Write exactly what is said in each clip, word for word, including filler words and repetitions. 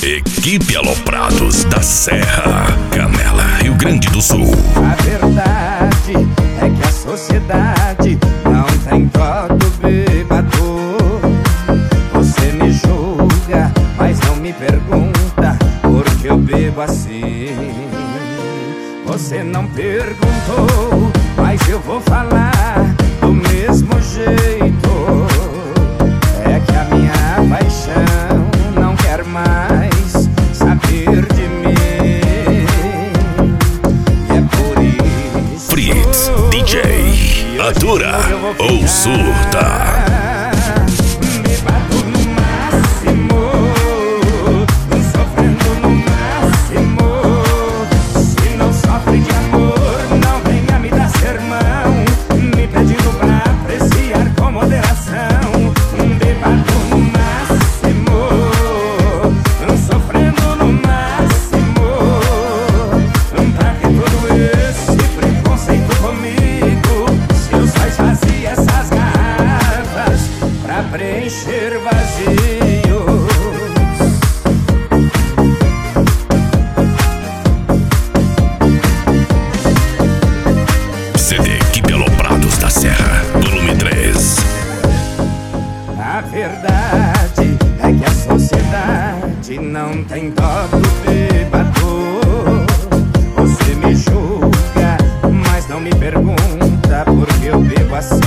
Equipe Aloprados da Serra, Canela, Rio Grande do Sul. A verdade é que a sociedade não tem dó do bêbado. Você me julga, mas não me pergunta por que eu bebo assim. Você não perguntou, mas eu vou falar do mesmo jeito. É que a minha paixão não quer mais saber de mim. E é por isso Fritz, D J, atura ou surta? me bato no máximo, sofrendo no máximo. Se não sofre de amor, não venha me dar sermão, me pedindo pra apreciar com moderação. Me bato no máximo, sofrendo no máximo. Pra que todo esse preconceito comigo, se eu só esvazio essas garrafas pra preencher vazios? C D Equipe Aloprados da Serra, volume três. A verdade é que a sociedade não tem dó do bêbado. Você me julga, mas não me pergunta por que eu bebo assim.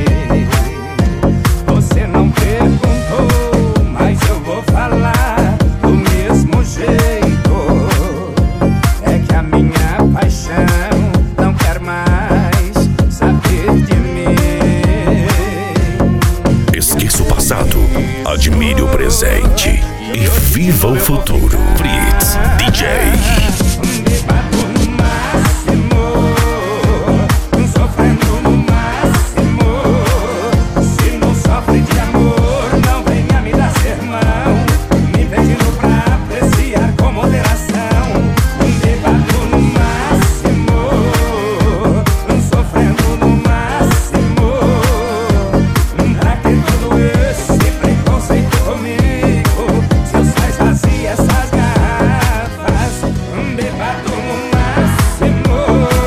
Você não perguntou, mas eu vou falar do mesmo jeito. É que a minha paixão não quer mais saber de mim. Esqueça o passado, admire o presente e viva o futuro. Fritz, D J. Me bato no máximo, sofrendo no máximo. Se não sofre de amor, não venha me dar sermão, me pedindo pra apreciar com moderação. Me bato no máximo, sofrendo no máximo. Pra que todo esse preconceito comigo, se eu só esvazio essas garrafas? Me bato no máximo.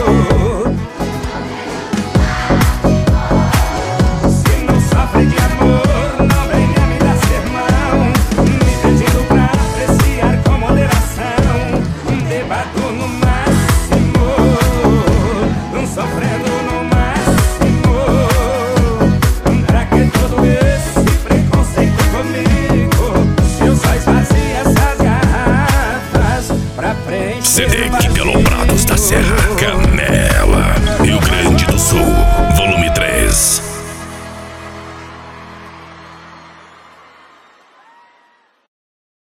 Se não sofre de amor, não venha me dar sermão, me pedindo pra apreciar com moderação. Me bato no máximo, sofrendo no máximo. Pra que todo esse preconceito comigo, se eu só esvazio essas garrafas pra preencher C D Equipe Aloprados da Serra, Canela, Rio Grande